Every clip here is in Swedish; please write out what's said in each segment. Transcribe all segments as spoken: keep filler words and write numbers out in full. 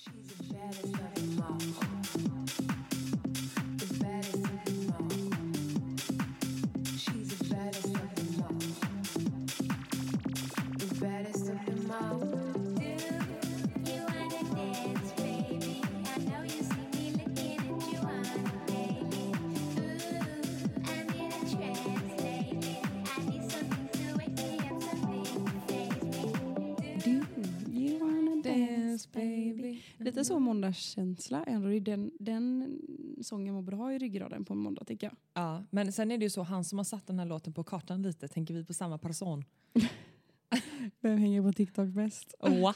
Lite så måndagskänsla ändå. Det är den, den sången man borde ha i ryggraden på en måndag, tycker jag. Ja, men sen är det ju så, han som har satt den här låten på kartan lite, tänker vi på samma person. Vem hänger på TikTok bäst? Oa.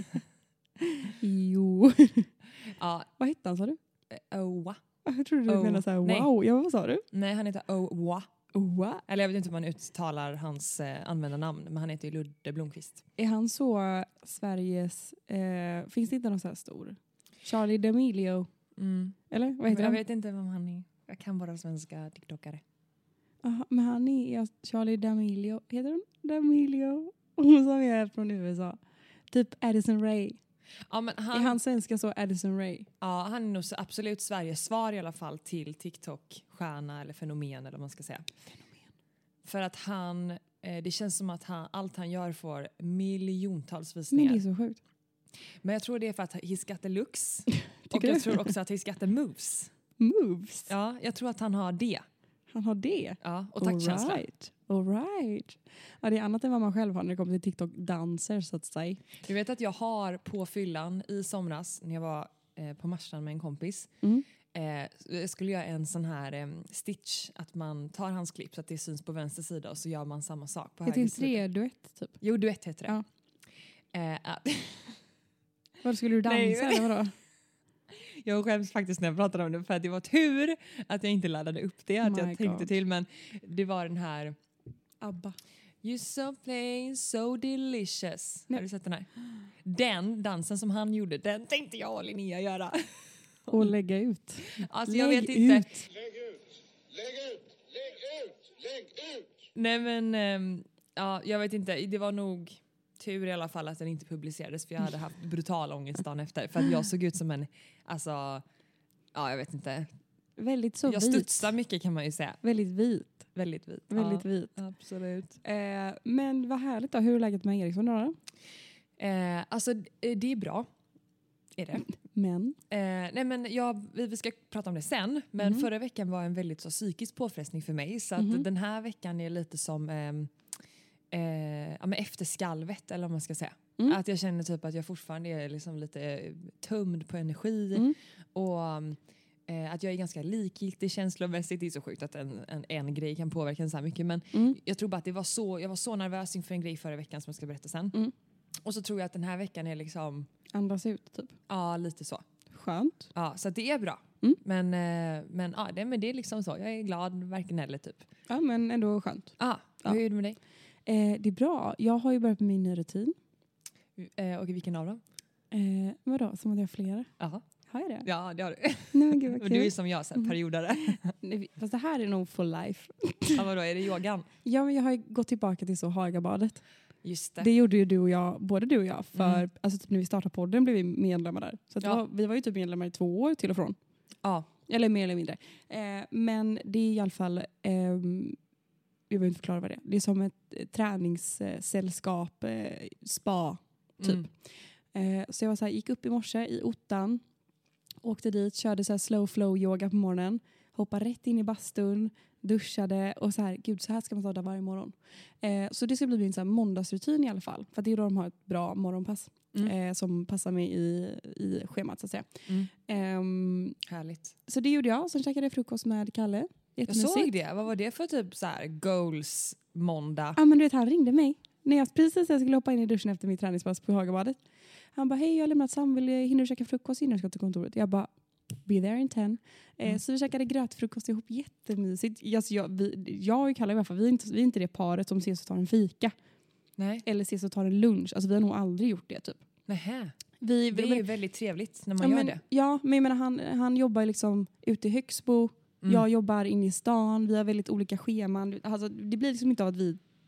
Jo. Ja. Vad heter han, sa du? Oa. Jag trodde du Oh. menade så här, Nej. wow. Ja, vad sa du? Nej, han heter Oa. Oa. Eller jag vet inte hur man uttalar hans eh, användarnamn, men han heter ju Ludde Blomqvist. Är han så Sveriges... Eh, finns det inte någon så här stor? Charlie D'Amelio. Mm. Eller? Vad heter jag han? vet inte vem han är. Jag kan bara svenska TikTokare. Aha, men han är Charlie D'Amelio. Heter hon D'Amelio? Hon som är från U S A. Typ Addison Rae. Ja, men han, är han svenska så Addison Rae? Ja, han är nog så absolut Sveriges svar i alla fall till TikTok-stjärna eller fenomen eller vad man ska säga. Fenomen. För att han, eh, det känns som att han, allt han gör får miljontals Men visningar. det är så sjukt. Men jag tror det är för att he's got the looks. Och du? jag tror också att he's got the moves. Moves? Ja, jag tror att han har det. Han har det? Ja, och taktkänsla. All right. All right. Ja, det är annat än vad man själv har när det kommer till TikTok-danser, så att säga. Du vet att jag har på fyllan i somras när jag var eh, på Marstrand med en kompis. Mm. Eh, jag skulle göra en sån här eh, stitch, att man tar hans klipp så att det syns på vänster sida och så gör man samma sak på Heter höger inte sida. det duett, typ? Jo, duett heter det. Ja. Eh, ah. Vad skulle du dansa Nej, eller vadå? Jag skäms faktiskt när jag pratar om det, för att det var tur att jag inte laddade upp det, att My jag tänkte God. till, men det var den här ABBA. You're so plain, so delicious. Nej. Har du sett den här? Den dansen som han gjorde, den tänkte jag och Linnea göra. Och lägga ut. Alltså jag Lägg vet inte. ut. Lägg ut! Lägg ut! Lägg ut! Lägg ut! Nej men, ähm, ja, jag vet inte. Det var nog tur i alla fall att den inte publicerades, för jag hade haft brutal ångest dagen efter. För att jag såg ut som en, alltså, ja jag vet inte. Väldigt så Jag vit. studsar mycket kan man ju säga. Väldigt vit. Väldigt vit. Väldigt ja, vit. Absolut. Eh, men vad härligt då. Hur är läget med Eriksson då? Eh, alltså det är bra. Är det. Men? Eh, nej men jag, vi, vi ska prata om det sen. Men Mm. förra veckan var en väldigt så psykisk påfrestning för mig. Så att Mhm. den här veckan är lite som ehm, eh, ja, men efter skalvet, eller vad man ska säga. Mm. Att jag känner typ att jag fortfarande är liksom lite tömd på energi. Mm. Och eh, att jag är ganska likgiltig känslomässigt. Det är så sjukt att en, en, en grej kan påverka en så här mycket. Men Mm. jag tror bara att det var så, jag var så nervös inför en grej förra veckan som jag ska berätta sen. Mm. Och så tror jag att den här veckan är liksom, Andas ut typ. ja lite så. Skönt. Ja, så att det är bra. Mm. Men, eh, men, ja, det, men det är liksom så. Jag är glad, varken eller typ. Ja, men ändå skönt. Ah, Ja. hur är det med dig? Eh, det är bra. Jag har ju börjat med min nya rutin. Eh, och vilken av dem? Eh, vadå? Som att jag har flera? Jaha. Har jag det? Ja, det har du. Nej, men gud vad Men kul. du är som jag, så här, periodare. Nej, fast det här är nog full life. Ja, vadå, är det yogan? Ja, men jag har ju gått tillbaka till så Hagabadet. Just det. Det gjorde ju du och jag, både du och jag. För Mm. alltså, typ, när vi startade podden blev vi medlemmar där. Så att Ja. det var, vi var ju typ medlemmar i två år till och från. Ja. Eller mer eller mindre. Eh, men det är i alla fall, ehm, jag vill inte förklara vad det är. Det är som ett eh, träningssällskap, eh, spa typ. Mm. Eh, så jag var så här, gick upp i morse i ottan, åkte dit, körde så här slow flow yoga på morgonen, hoppade rätt in i bastun, duschade och så här, gud så här ska man ta det varje morgon. Eh, så det ska bli min så här måndagsrutin i alla fall. För att det är då de har ett bra morgonpass Mm. eh, som passar mig i, i schemat så att säga. Mm. Ehm, Härligt. så det gjorde jag. Sen käkade jag frukost med Kalle. Jag såg det. Vad var det för typ så här goals måndag? Ja, men du vet, han ringde mig. När jag precis jag skulle hoppa in i duschen efter mitt träningspass på Hagabadet. Han bara, hej jag har lämnat Sam, vill jag hinna käka frukost innan jag ska till kontoret? Jag bara, be there in ten. Eh, Mm. så vi käkade grötfrukost ihop, jättemysigt. Alltså, jag, vi, jag och Kalle i alla fall, vi är, inte, vi är inte det paret som ses och tar en fika. Nej. Eller ses och tar en lunch. Alltså vi har nog aldrig gjort det typ. Nähä. Vi, Det vi, är ju väldigt trevligt när man ja, gör men, det. Ja, men jag menar, han, han jobbar liksom ute i Högsbo. Mm. Jag jobbar inne i stan. Vi har väldigt olika scheman. Alltså, det blir liksom inte av att vi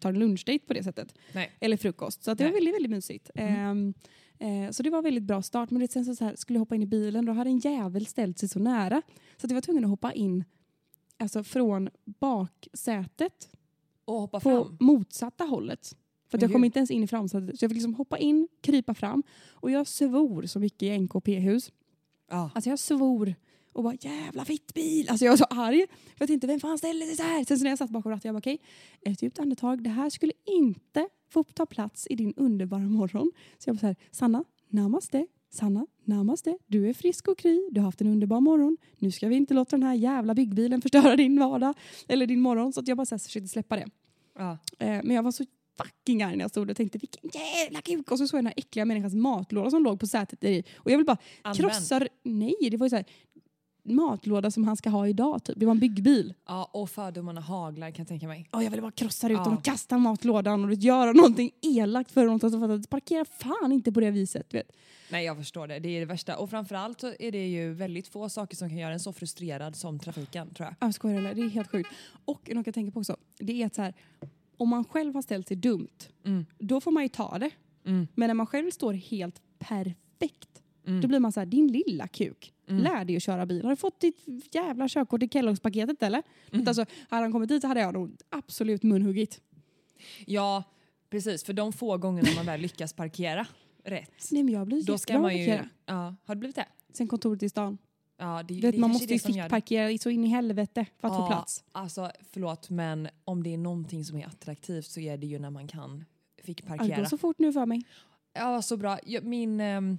tar en lunchdate på det sättet. Nej. Eller frukost. Så att det Nej. var väldigt, väldigt mysigt. Mm. Eh, eh, så det var väldigt bra start. Men det sen så, så här, skulle jag hoppa in i bilen, då hade en jävel ställt sig så nära. Så att jag var tvungen att hoppa in alltså från baksätet Och hoppa på fram. motsatta hållet. För att Men jag kom gud. inte ens in i framsätet. Så jag fick liksom hoppa in, krypa fram. Och jag svor så mycket i N K P-hus. Ja. Alltså jag svor och bara jävla fittbil. Alltså jag var så arg. För jag tänkte, vem fan ställer sig så här? Sen så när jag satt bakom ratten, jag bara okej. Okay, ett djupt andetag. Det här skulle inte få ta plats i din underbara morgon. Så jag var så här, Sanna, namaste. Sanna, namaste. Du är frisk och kry. Du har haft en underbar morgon. Nu ska vi inte låta den här jävla byggbilen förstöra din vardag. Eller din morgon. Så att jag bara så här försökte släppa det. Ja. Eh, men jag var så fucking arg när jag stod och tänkte, vilken jävla kuk. Och så såg jag den här äckliga människans matlåda som låg på sätet i. Och jag vill bara Använd. krossa. Nej, det var ju så här matlåda som han ska ha idag typ. Det var en byggbil. Ja, och fördomarna haglar kan jag tänka mig. Och jag ville bara krossa ut Ja. dem och kasta matlådan och göra någonting elakt för dem. Så att parkera fan inte på det viset, vet. Nej, jag förstår det. Det är det värsta. Och framförallt så är det ju väldigt få saker som kan göra en så frustrerad som trafiken, tror jag. Jag skojar, eller? Det är helt sjukt. Och något jag tänker på också, det är att så här, om man själv har ställt sig dumt, Mm. då får man ju ta det. Mm. Men när man själv står helt perfekt, Mm. då blir man så här, din lilla kuk, Mm. lär dig att köra bil. Har du fått ditt jävla körkort i Kelloggs-paketet eller? Mm. Alltså, hade han kommit dit så hade jag nog absolut munhuggit. Ja, precis. För de få gångerna man väl lyckas parkera rätt. Nej, men jag blir Då ska jättebra man ju... parkera. Ja, har det blivit det? Sen kontoret i stan. Ja, det, Du det vet, man kanske måste är ju det som gör det. fickparkera så in i helvete för att få plats. Alltså, förlåt, men om det är någonting som är attraktivt så är det ju när man kan fick Ja, det parkera. går så fort nu för mig. Ja, så bra. Jag, min... ehm,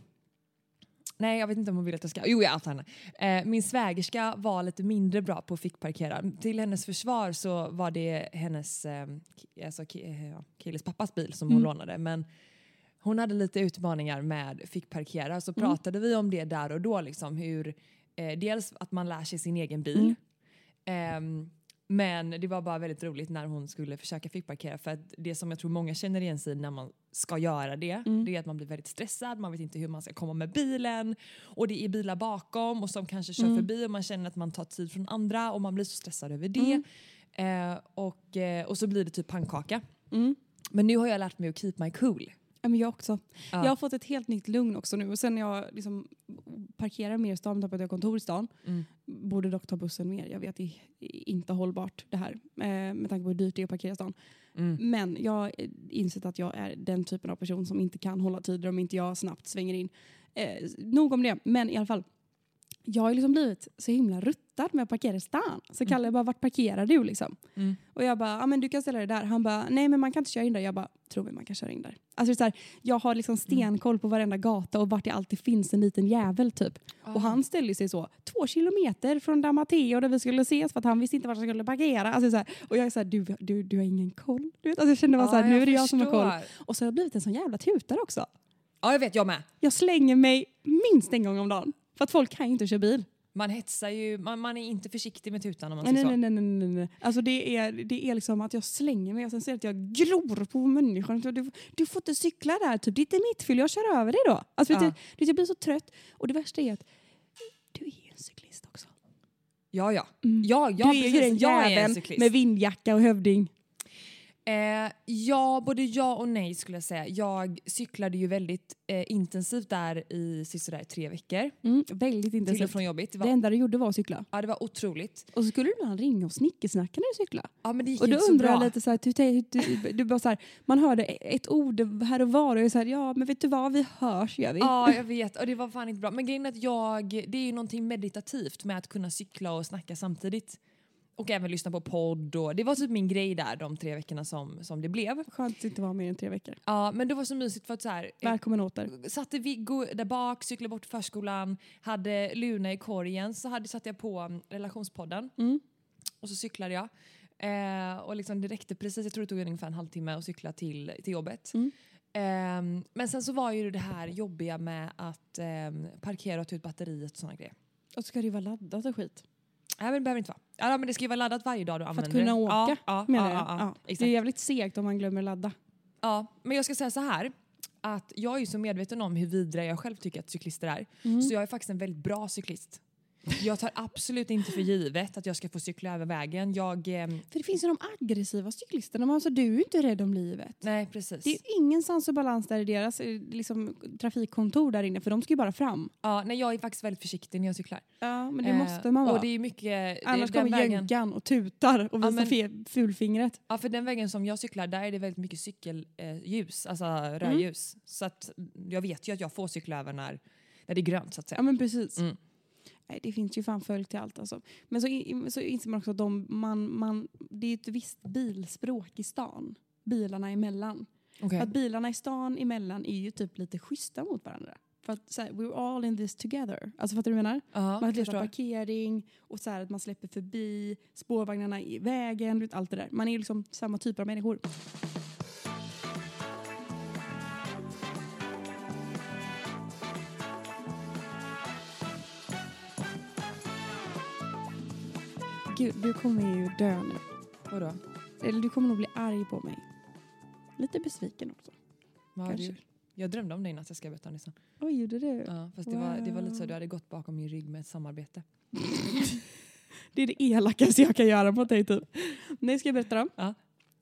nej, jag vet inte om hon vill att jag ska... Jo, jag antar henne. Eh, min svägerska var lite mindre bra på att fickparkera. Till hennes försvar så var det hennes ehm, ki- alltså, ki- eh, ja, killes pappas bil som hon Mm. lånade. Men hon hade lite utmaningar med fickparkera. Så Mm. pratade vi om det där och då. Liksom, hur, eh, dels att man lär sig sin egen bil. Mm. Ehm, men det var bara väldigt roligt när hon skulle försöka fickparkera. För att det som jag tror många känner igen sig när man ska göra det. Mm. Det är att man blir väldigt stressad. Man vet inte hur man ska komma med bilen. Och det är bilar bakom och som kanske kör Mm. förbi. Och man känner att man tar tid från andra. Och man blir så stressad över det. Mm. Eh, och, eh, och så blir det typ pannkaka. Mm. Men nu har jag lärt mig att keep my cool. Ja, men jag också. Ja. Jag har fått ett helt nytt lugn också nu. Och sen när jag liksom parkerar mer i stan, för att jag har kontor i stan. Mm. Borde dock ta bussen mer. Jag vet, det är inte hållbart det här. Eh, med tanke på hur dyrt det är att parkera i stan. Mm. Men jag har insett att jag är den typen av person som inte kan hålla tider om inte jag snabbt svänger in. Eh, nog om det. Men i alla fall. Jag har liksom blivit så himla ruttad med att parkera i stan. Så Mm. Kalle bara, vart parkerar du liksom? Mm. Och jag bara, ja men du kan ställa dig där. Han bara, nej men man kan inte köra in där. Jag bara, tror vi man kan köra in där. Alltså det är så här, jag har liksom stenkoll på varenda gata och vart det alltid finns en liten jävel typ. Och han ställde sig så två kilometer från där Matteo där vi skulle ses för att han visste inte vart han skulle parkera. Alltså så här, och jag är så här, du, du, du har ingen koll. Du vet, alltså jag kände bara så här, nu är det jag som har koll. Och så har jag blivit en sån jävla tutare också. Ja, jag vet, jag med. Jag slänger mig minst en gång om dagen. För att folk kan ju inte köra bil. Man hetsar ju, man, man är inte försiktig med tutan om man Nej, säger nej, så. nej, nej, nej, nej. Alltså det är, det är liksom att jag slänger mig och sen ser jag att jag glor på människan. Du, du får inte cykla där, typ. Det är inte mitt fel, jag kör över dig då. Alltså, Ja. vet du, vet, jag blir så trött. Och det värsta är att du är ju en cyklist också. Ja, ja. Mm. Ja, ja, du är ju precis. den Jag är en jäveln cyklist. med vindjacka och hövding. Eh, ja, både ja och nej skulle jag säga. Jag cyklade ju väldigt eh, intensivt där i sådär tre veckor. Mm, väldigt Till och intensivt. från jobbigt. Det Det var, enda du gjorde var att cykla. ja, det var otroligt. Och så skulle du ibland ringa och snickesnacka när du cyklade. Ja, men det gick Och då inte så undrar jag bra. lite så här, du, du, du, du bara så här, man hörde ett ord här och var och jag är så här, ja men vet du vad, vi hörs gör vi. Ja, jag vet. Och det var fan inte bra. Men grejen är att jag, det är ju någonting meditativt med att kunna cykla och snacka samtidigt. Och även lyssna på podd. Och det var typ min grej där de tre veckorna som, som det blev. Skönt att inte vara mer än tre veckor. Ja, men det var så mysigt för att så här... Välkommen åter. Satte Viggo där bak, cyklade bort till förskolan, hade Luna i korgen, så hade, satte jag på um, relationspodden Mm. och så cyklade jag. Eh, och liksom det räckte precis, jag tror det tog ungefär en halvtimme att cykla till, till jobbet. Mm. Eh, men sen så var ju det här jobbiga med att eh, parkera och ta ut batteriet och sådana grejer. Och så ska det ju vara laddat och skit. Nej, men det behöver inte vara. Ja, men det ska ju vara laddat varje dag du För använder att kunna det. åka, Ja, ja, menar ja, jag. ja, Ja. exakt. Det är jävligt segt om man glömmer ladda. Ja, men jag ska säga så här. Att jag är ju så medveten om hur vidriga jag själv tycker att cyklister är. Mm. Så jag är faktiskt en väldigt bra cyklist. Jag tar absolut inte för givet att jag ska få cykla över vägen. Jag, eh, För det finns ju de aggressiva cyklisterna. Men alltså, du är ju inte rädd om livet. nej, precis. Det är ingen sans och balans där i deras eh, liksom, trafikkontor där inne. För de ska ju bara fram. Ja, nej, jag är faktiskt väldigt försiktig när jag cyklar. Ja, men det Eh, måste man vara. Och det är mycket... Annars den kommer vägen, jänkan och tutar och visar men- fe- fulfingret. Ja, för den vägen som jag cyklar, där är det väldigt mycket cykelljus, alltså rödljus. Mm. Så att jag vet ju att jag får cykla över när, när det är grönt, så att säga. Ja, men precis. Mm. Nej, det finns ju fan följd till allt alltså. Men så, in, så inser man också att de, man, man, det är ett visst bilspråk i stan. Bilarna emellan. Okay. Att bilarna i stan emellan är ju typ lite schyssta mot varandra. För att så här, we're all in this together. Alltså fattar du vad jag menar? Ja, Man jag letar förstår. parkering och så här att man släpper förbi spårvagnarna i vägen, vet, allt det där. Man är ju liksom samma typ av människor. Gud, du kommer ju dö nu. Vadå? Eller du kommer nog bli arg på mig. Lite besviken också. Vad har du Kanske. gjort? Jag drömde om dig innan, jag ska berätta om det sen. Oj, gjorde du? Ja, fast det var, det var lite så Wow. att du hade gått bakom min rygg med ett samarbete. Det är det elakaste jag kan göra mot dig typ. Nej, ska jag berätta då? Ja.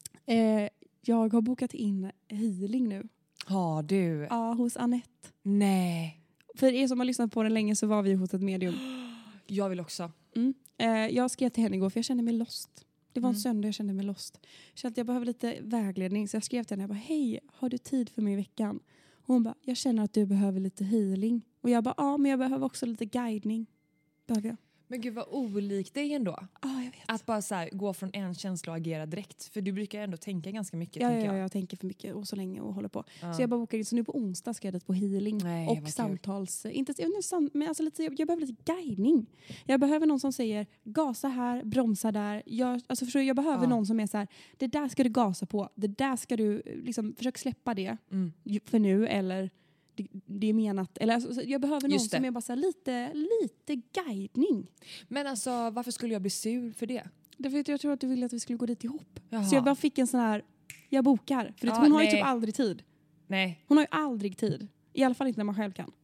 Eh, jag har bokat in healing nu. Har du? Ja, hos Annette. Nej. För er som har lyssnat på den länge så var vi hos ett medium. Jag vill också. Mm. Eh, jag skrev till henne igår för jag kände mig lost. Det var en Mm. söndag jag kände mig lost. Jag kände att jag behöver lite vägledning. Så jag skrev till henne. Jag bara, hej, har du tid för mig i veckan? Och hon bara, jag känner att du behöver lite healing. Och jag bara, ja men jag behöver också lite guidning. Behöver jag? Men gud vad olikt dig ändå. Ja, jag vet. Att bara så här, gå från en känsla och agera direkt. För du brukar ändå tänka ganska mycket, Ja, tänker ja, jag. jag tänker för mycket och så länge och håller på. Ja. Så jag bara bokade in. Så nu på onsdag ska jag dit på healing. Nej, vad och kul. samtals... Inte, inte sam, men alltså lite, jag behöver lite guidning. Jag behöver någon som säger gasa här, bromsa där. Jag, alltså förstår du, jag behöver Ja. någon som är så här, det där ska du gasa på. Det där ska du, liksom, försök släppa det Mm. ju- för nu. Eller det, det är menat. Eller, alltså, så jag behöver någon Just det. som är bara så här, lite, lite guidning. Men alltså, varför skulle jag bli sur för det? Därför att jag tror att du ville att vi skulle gå dit ihop. Jaha. Så jag bara fick en sån här, jag bokar. För Ja, hon har ju nej. typ aldrig tid. Nej, Hon har ju aldrig tid. I alla fall inte när man själv kan.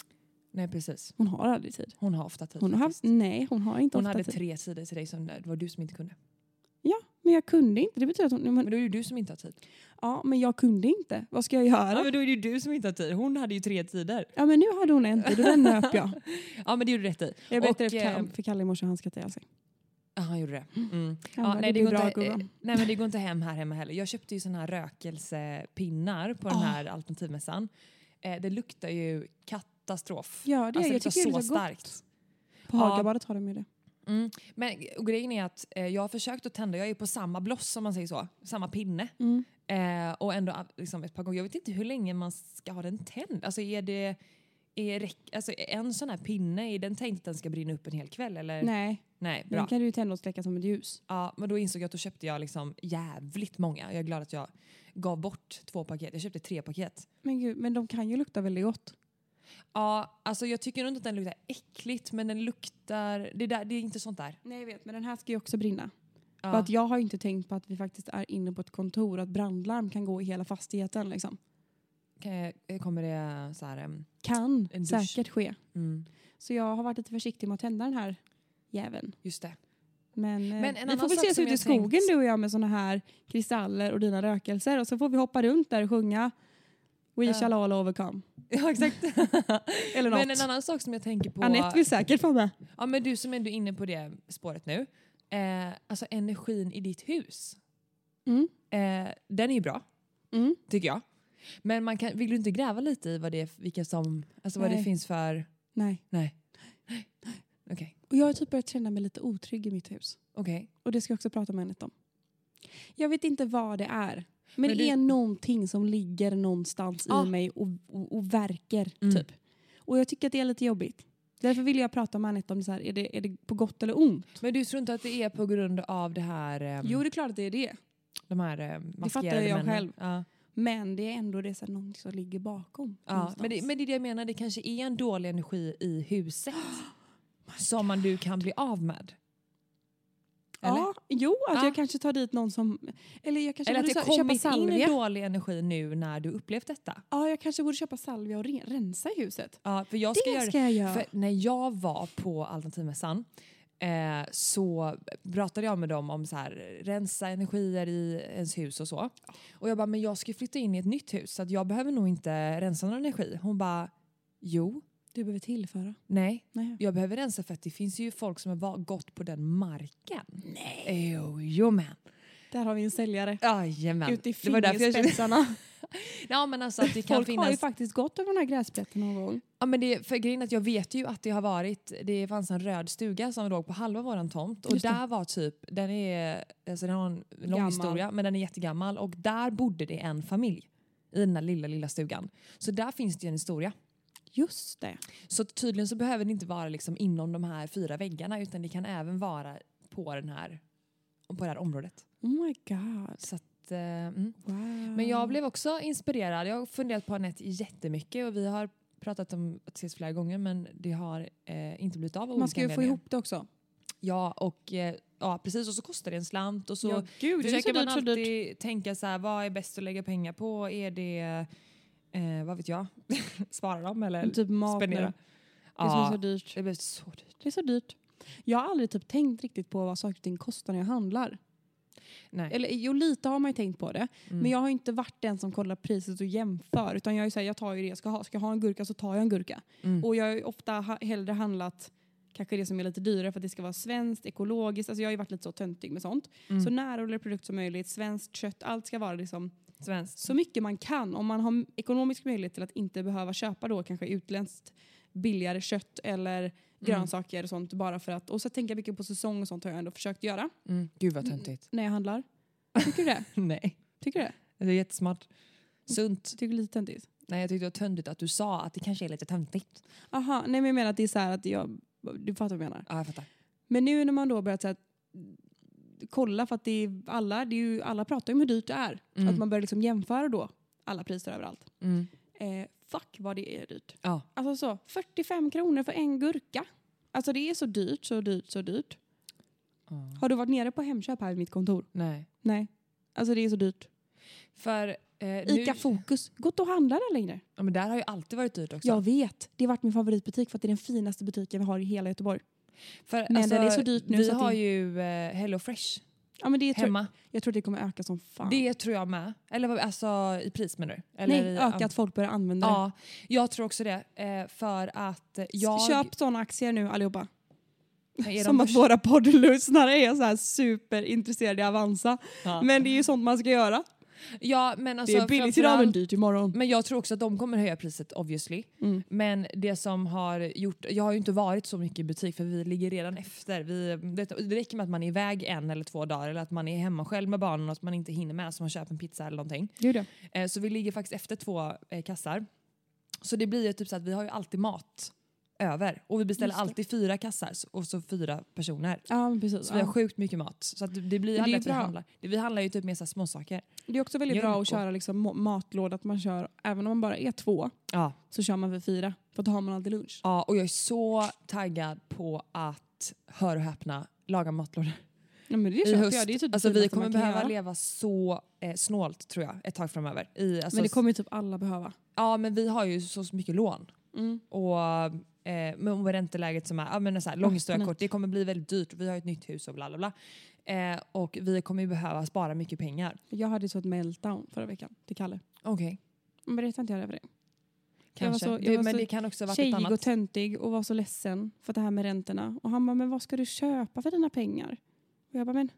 nej precis. Hon har aldrig tid. Hon har ofta tid Hon har haft, faktiskt. nej, hon har inte Hon ofta hade tid. tre sidor till dig som det var du som inte kunde. Ja, men jag kunde inte. Det betyder att hon, men, Men då är det du som inte har tid. ja, men jag kunde inte. Vad ska jag göra? Ja, men då är det ju du som inte har tid. Hon hade ju tre tider. Ja, men nu hade hon en tid och den nöp jag. Ja, men det gjorde du rätt i. Jag berättade Och, för, eh, Kalle- för Kalle i morse, han skrattade ihjäl sig. Ja, han gjorde det. Mm. Han Ja, bara, nej, det det blir går bra, inte, gubben. eh, nej, men det går inte hem här hemma heller. Jag köpte ju såna här rökelsepinnar på den Ah. här alternativmässan. Eh, det luktar ju katastrof. Ja, det, Alltså, jag luktar tycker det är så så gott. starkt. På Ja. Hagabadet har de ju det. Mm. Men och grejen är att eh, jag har försökt att tända, jag är på samma bloss om man säger så, samma pinne. Mm. Eh, och ändå ah, liksom ett par gånger, jag vet inte hur länge man ska ha den tänd. Alltså är det, är räck, alltså är en sån här pinne, är den tänkt att den ska brinna upp en hel kväll eller? Nej, Nej, bra. den kan du ju tända och släcka som ett ljus. Ja, men då insåg jag att då köpte jag liksom jävligt många. Jag är glad att jag gav bort två paket. Jag köpte tre paket. Men gud, men de kan ju lukta väldigt gott. Ja, alltså jag tycker nog inte att den luktar äckligt, men den luktar, det, där, det är inte sånt där. Nej, jag vet, men den här ska ju också brinna. Ja. För att jag har ju inte tänkt på att vi faktiskt är inne på ett kontor och att brandlarm kan gå i hela fastigheten. Liksom. Kan- Kommer det så här... em, Kan En dusch. säkert ske. Mm, Så jag har varit lite försiktig med att tända den här jäveln. just det. Men, Men en eh, vi annan får väl sak ses som ute i jag skogen tänkt- du och jag med såna här kristaller och dina rökelser. Och så får vi hoppa runt där och sjunga We Ja. shall all overcome. Ja, exakt. Eller något. Men en annan sak som jag tänker på... Annette vill säkert få med. Ja, men du som är ändå inne på det spåret nu. Eh, alltså energin i ditt hus. Mm. Eh, den är ju bra, Mm. tycker jag. Men man kan, vill du inte gräva lite i vad det, vilka som, alltså vad det Nej. finns för... Nej. Nej. Okej. Och jag har typ börjat känna mig lite otrygg i mitt hus. Okej. Och det ska jag också prata med Annette om. Jag vet inte vad det är. Men, Men det du- är någonting som ligger någonstans Ah. i mig och, och, och verkar Mm. typ. Och jag tycker att det är lite jobbigt. Därför vill jag prata med Annette om det så här, är det, är det på gott eller ont? Men du tror inte att det är på grund av det här... ehm, Jo, det är klart att det är det. de här eh, maskerade fattar jag männen? själv. Ja. Men det är ändå det så här, någonting som ligger bakom. Ja. någonstans. Men, det, men det är det jag menar, det kanske är en dålig energi i huset som man du kan bli av med. Eller? Ja, jo, att Ja. jag kanske tar dit någon som... Eller jag kanske Eller att borde det så- köpa kommit in salvia. en dålig energi nu när du upplevt detta. Ja, jag kanske borde köpa salvia och re- rensa i huset. Ja, för jag ska Det göra ska jag göra. För när jag var på Alternativmässan eh, så pratade jag med dem om så här, rensa energier i ens hus och så. Och jag bara, men jag ska flytta in i ett nytt hus så att jag behöver nog inte rensa någon energi. Hon bara, jo, Du behöver tillföra. nej. Nej. Jag behöver rensa för att det finns ju folk som har va- gått på den marken. Nej. Jo, jo men. Där har vi en säljare. Jajamän. Ute i Det var därför jag kände- fingerspetsarna. Ja, men alltså att det kan Folk finnas... har ju faktiskt gått över den här gräsplätten någon gång. Ja, men det, för grejen är att jag vet ju att det har varit, det fanns en röd stuga som låg på halva våran tomt och Just det. där var typ, den är, alltså den har en lång Gammal. historia men den är jättegammal och där bodde det en familj i den där lilla, lilla stugan. Så där finns det ju en historia. Just det. Så tydligen så behöver det inte vara liksom inom de här fyra väggarna utan det kan även vara på den här, på det här området. Oh my god. Så att, eh, mm. Wow. Men jag blev också inspirerad. Jag har funderat på Anette jättemycket och vi har pratat om att ses flera gånger men det har eh, inte blivit av. av Man olika ska ju få anledningar. ihop det också. Ja, och eh, ja, precis. Och så kostar det en slant och så Ja, gud, det är så försöker man dyrt, så alltid dyrt. tänka så här, vad är bäst att lägga pengar på? Är det, eh, vad vet jag, spara dem eller Typ mat. spendera? Det är så, så Ja, dyrt. det blir så dyrt. Det är så dyrt. Jag har aldrig typ tänkt riktigt på vad saker och ting kostar när jag handlar. Nej. Eller jo, lite har man ju tänkt på det. Mm. Men jag har ju inte varit den som kollar priset och jämför. Utan jag är ju så här, jag tar ju det jag ska ha. Ska jag ha en gurka så tar jag en gurka. Mm. Och jag har ju ofta ha, hellre handlat kanske det som är lite dyrare för att det ska vara svenskt, ekologiskt. Alltså jag har ju varit lite så töntig med sånt. Mm. Så närodlade produkt som möjligt, svenskt kött, allt ska vara liksom Svenskt. så mycket man kan. Om man har ekonomisk möjlighet till att inte behöva köpa då kanske utländskt billigare kött eller grönsaker och sånt bara för att. Och så tänker jag mycket på säsong och sånt har jag ändå försökt göra Mm. Gud vad töntigt. när jag handlar. Tycker du det? Nej, Tycker du det? det är jättesmart. Sunt. Tycker du lite töntigt? Nej, jag tyckte det var töntigt att du sa att det kanske är lite töntigt. Aha, nej men jag menar att det är så här att jag, du fattar vad jag menar. Ja, jag fattar. Men nu när man då börjat så här, kolla för att det är alla, det är ju, alla pratar ju om hur dyrt det är. Mm. Att man börjar liksom jämföra då alla priser överallt. Mm. Eh, fuck vad det är dyrt. Ja. Alltså så, fyrtiofem kronor för en gurka. Alltså det är så dyrt, så dyrt, så dyrt. Ja. Har du varit nere på Hemköp här vid mitt kontor? Nej. Nej. Alltså det är så dyrt. För eh, Ica nu, Fokus. Gått och handla där längre. ja, men där har ju alltid varit dyrt också. Jag vet. Det har varit min favoritbutik för att det är den finaste butiken vi har i hela Göteborg. För, Men den är så dyrt nu Vi så att har det- ju eh, Hello Fresh Ja, men det tror, hemma. jag tror det kommer öka som fan. Det tror jag med. Eller vad- alltså i pris menar du? Eller Nej, i, öka att folk börjar använda det. Ja, jag tror också det. Eh, för att jag... Köp sådana aktier nu allihopa. Är de Som att börs- våra poddlyssnare är så här superintresserade i Avanza. Ja. Men det är ju sånt man ska göra. Ja, men alltså, Det är billigt idag men framförallt- dyrt imorgon. Men jag tror också att de kommer höja priset obviously. Mm. Men det som har gjort, jag har ju inte varit så mycket i butik för vi ligger redan efter. Vi, det, det räcker med att man är iväg en eller två dagar eller att man är hemma själv med barnen och att man inte hinner med så man köper en pizza eller någonting. Gud ja. Eh, så vi ligger faktiskt efter två eh, kassar. Så det blir ju typ så att vi har ju alltid mat över. Och vi beställer Just det. alltid fyra kassar och så fyra personer. Ja, men precis. Så vi har Ja. sjukt mycket mat. Så att det, det blir ju Men det är aldrig att vi bra. handlar. Det, vi handlar ju typ med så här småsaker. Det är också väldigt Mjölk bra och- att köra liksom mo- matlåda. Att man kör, även om man bara är två, Ja. så kör man för fyra. För då har man alltid lunch. Ja, och jag är så taggad på att, hör och häpna, laga matlådor. Ja, men det I köper höst. jag. Det är typ det Alltså vi finaste kommer man kan behöva göra. leva så eh, snålt tror jag ett tag framöver. I, alltså, Men det kommer ju typ alla behöva. Ja, men vi har ju så, så mycket lån. Mm. Och eh, med ränteläget som är, ja men så här, lång historia panik. kort, det kommer bli väldigt dyrt. Vi har ett nytt hus och bla bla bla. Eh, och vi kommer ju behöva spara mycket pengar. Jag hade så ett meltdown förra veckan till Kalle. Okej, Men berättade inte jag det för dig? kanske. Jag var så- jag det, var men så det kan också ha varit ett Tjejig annat. och töntig och var så ledsen för det här med räntorna. Och han bara, men vad ska du köpa för dina pengar? Och jag bara, men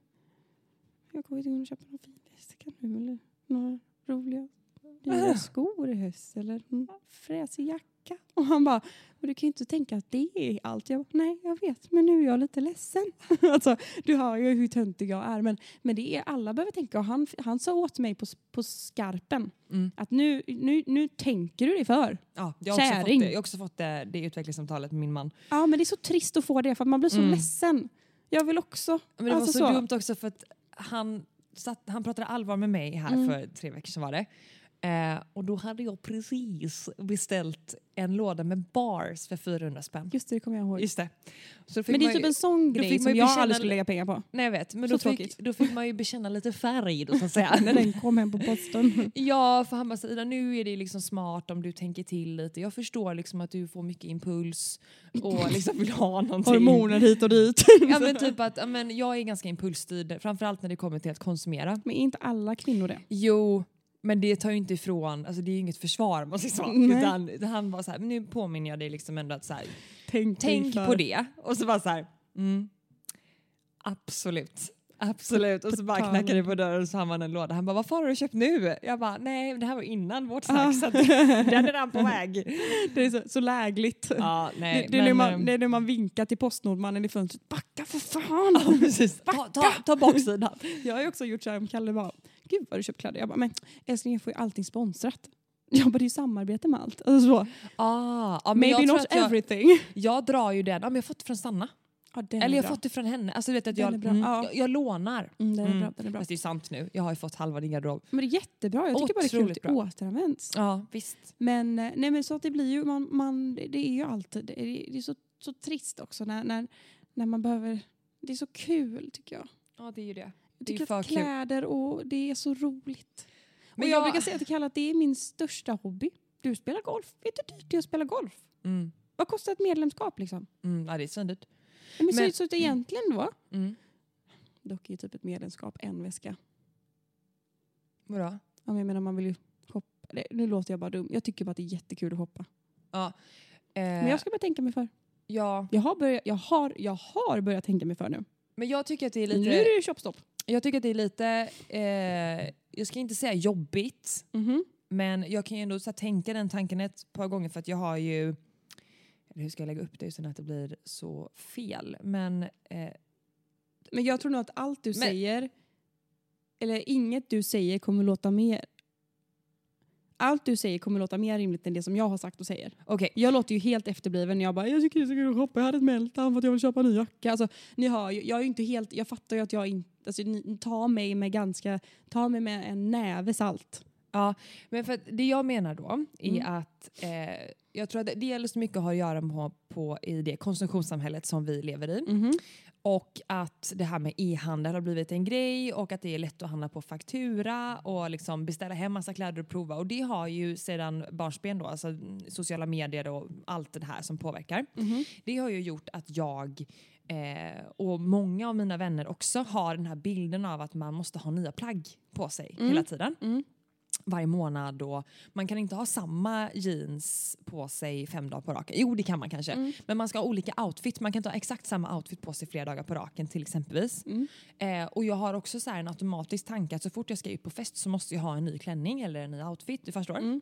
jag kommer inte kunna köpa någon fin väska nu eller några roliga dyra skor i höst eller en fräsig jacka. Och han bara, och du kan ju inte tänka att det är allt. Jag bara, nej jag vet, men nu är jag lite ledsen. Alltså, du hör ju hur töntig jag är. Men, men det är, alla behöver tänka. Och han, han sa åt mig på, på skarpen Mm. att nu, nu, nu tänker du dig för. Ja, jag har också fått, Käring. det, jag har också fått det, det utvecklingssamtalet med min man. Ja, men det är så trist att få det för att man blir så Mm. ledsen. Jag vill också. Men det Alltså var så, så. dumt också för att han, satt, han pratade allvar med mig här Mm. för tre veckor sedan var det. Eh, och då hade jag precis beställt en låda med bars för fyrahundra spänn. Just det, det kommer jag ihåg. Just det. Så då fick Men det är man ju- typ en sån då grej fick man som ju jag bekänna- aldrig skulle lägga pengar på. Nej jag vet, men Så då fick, tråkigt. då fick man ju bekänna lite färg då, så att säga. När den kom hem på posten. Ja, för han bara säger, nu är det liksom smart om du tänker till lite. Jag förstår liksom att du får mycket impuls och liksom vill ha någonting. Hormoner hit och dit. Ja men typ att ja, men jag är ganska impulsstyrd, framförallt när det kommer till att konsumera. Men är inte alla kvinnor det? Jo, men det tar ju inte ifrån, alltså det är ju inget försvar måste jag säga. Nej. Utan han var så här, nu påminner jag dig liksom ändå att så här, Tänk, tänk dig på för. det. Och så bara så här, mm, absolut. Absolut. Och så bara tal om- knackade det på dörren och så har man en låda. Han bara, vad fan har du köpt nu? Jag bara, nej det här var innan vårt snack Ah. så att den är redan på väg. Det är så, så lägligt. Ja, nej. det, det, är när men, man, ehm, det är när man vinkar till Postnordmannen i fönstret. Backa för fan! ja, precis. Ta, ta, ta baksidan. Jag har ju också gjort så här om Kalle bara, gud vad har du köpt kläder? Jag bara, men älskling jag får ju allting sponsrat. Jag bara, det är ju samarbete med allt. Alltså så. Ah, ja, men Maybe jag, tror not att jag, everything. jag drar ju den. Ja, men jag har fått det från Sanna. Ja, den Eller är jag bra. har fått det från henne. Alltså, du vet att Den jag, är bra. mm, Ja. jag, jag lånar. Mm, den är Mm. bra, den är bra. Fast det är sant nu. Jag har ju fått halva din garderob. Men det är jättebra. Jag tycker bara det är kul att Otroligt det bra. återanvänds. Ja, visst. Men, eh, nej, men så att det blir ju, man, man, det, det är ju alltid, det är, det är så, så trist också när, när, när man behöver, det är så kul tycker jag. Ja, det är ju det. Jag Det är tycker för att kul. kläder och det är så roligt. Men och jag, jag- brukar säga till Kalle att det är min största hobby. Du spelar golf. Vet du hur dyrt det är att spela golf? Mm. Vad kostar ett medlemskap liksom? Mm, ja, det är söndigt. Men, men, Men- så, så att egentligen då, Mm. dock är typ ett medlemskap en väska. Vadå? Ja, men jag menar man vill ju hoppa. Det, nu låter jag bara dum. Jag tycker bara att det är jättekul att hoppa. Ja. Eh, Men jag ska börja tänka mig för. ja. Jag har, börjat, jag har, jag har börjat tänka mig för nu. Men jag tycker att det är Nu lite... är det shopstopp. Jag tycker att det är lite... Eh, jag ska inte säga jobbigt. Mhm. Men jag kan ju ändå så här, tänka den tanken ett par gånger för att jag har ju... Eller hur ska jag lägga upp det utan att det blir så fel? Men... Eh, Men jag tror nog att allt du Men- säger, eller inget du säger kommer låta mer. Allt du säger kommer låta mer rimligt än det som jag har sagt och säger. Okej. Jag låter ju helt efterbliven när jag bara, jag tycker det är så kul att shoppa, jag hade ett meltdown för att jag vill köpa en ny jacka. Alltså, ni hör ju, jag är ju inte helt, jag fattar ju att jag inte, alltså ni tar mig med ganska, tar mig med en näve salt. Ja, men för att det jag menar då är Mm. att eh, jag tror att det delvis mycket har att göra med på i det konsumtionssamhället som vi lever i. Mhm. Och att det här med e-handel har blivit en grej och att det är lätt att handla på faktura och liksom beställa hem massa kläder och prova. Och det har ju sedan barnsben då, alltså sociala medier och allt det här som påverkar. Mhm. Det har ju gjort att jag eh, och många av mina vänner också har den här bilden av att man måste ha nya plagg på sig Mm. hela tiden. Mm. Varje månad och man kan inte ha samma jeans på sig fem dagar på raken. Jo, det kan man kanske. Mm. Men man ska ha olika outfit. Man kan inte ha exakt samma outfit på sig flera dagar på raken till exempelvis. Mm. Eh, och jag har också så här en automatisk tanke att så fort jag ska ut på fest så måste jag ha en ny klänning eller en ny outfit. Du förstår? Mm.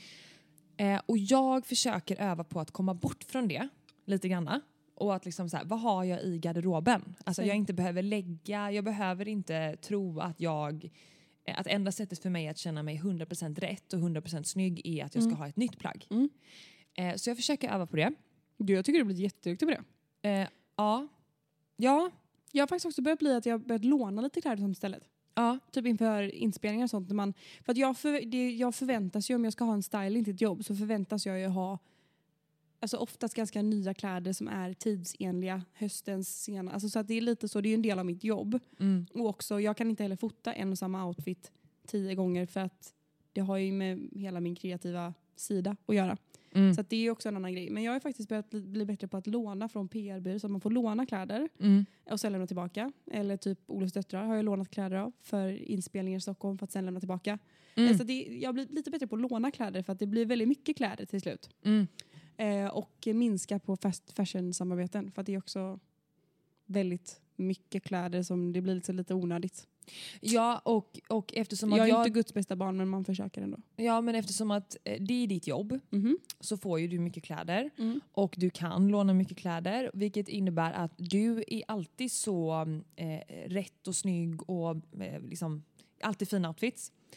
Eh, och jag försöker öva på att komma bort från det lite granna. Och att liksom så här, vad har jag i garderoben? Alltså Mm. jag inte behöver lägga, jag behöver inte tro att jag... Att enda sättet för mig att känna mig hundra procent rätt och hundra procent snygg är att jag ska Mm. ha ett nytt plagg. Mm. Eh, så jag försöker öva på det. Du, jag tycker du har blivit jätteduktig på det. Eh, ja. Ja. Jag har faktiskt också börjat bli att jag har börjat låna lite kläder sånt istället. Ja. Typ inför inspelningar och sånt. När man, för att jag, för, det, jag förväntas ju, om jag ska ha en styling till ett jobb, så förväntas jag ju ha alltså oftast ganska nya kläder som är tidsenliga höstens sena. Alltså så att det är lite så, det är ju en del av mitt jobb. Mm. Och också, jag kan inte heller fota en och samma outfit tio gånger för att det har ju med hela min kreativa sida att göra. Mm. Så att det är ju också en annan grej. Men jag har ju faktiskt börjat bli, bli bättre på att låna från P R-byrå så att man får låna kläder Mm. och sen lämna tillbaka. Eller typ Olofs döttrar har jag lånat kläder av för inspelningar i Stockholm för att sen lämna tillbaka. Mm. Så det, jag blir lite bättre på att låna kläder för att det blir väldigt mycket kläder till slut. Mm. Eh, och minska på fast fashion-samarbeten för att det är också väldigt mycket kläder som det blir lite, lite onödigt. Ja, och, och eftersom Jag att är jag... inte Guds bästa barn men man försöker ändå. Ja, men eftersom att eh, det är ditt jobb Mhm. så får ju du mycket kläder. Mm. Och du kan låna mycket kläder. Vilket innebär att du är alltid så eh, rätt och snygg och eh, liksom alltid fina outfits.